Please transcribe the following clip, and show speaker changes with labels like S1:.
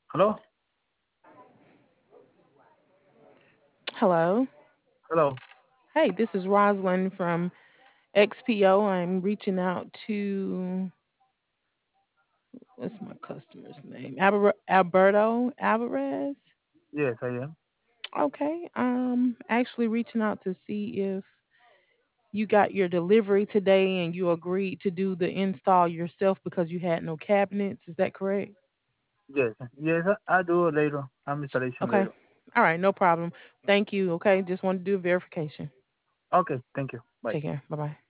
S1: Hello?
S2: Hello.
S1: Hello.
S2: Hey, this is Rosalind from XPO. I'm reaching out to what's my customer's name? Alberto Alvarez.
S1: Yes, I am.
S2: Okay. Actually reaching out to see if you got your delivery today and you agreed to do the install yourself because you had no cabinets. Is that correct?
S1: Yes. Yes, I do it later. I'm installation
S2: Okay.
S1: later.
S2: All right, no problem. Thank you. Okay, just want to do a verification.
S1: Okay, thank you. Bye.
S2: Take care. Bye bye.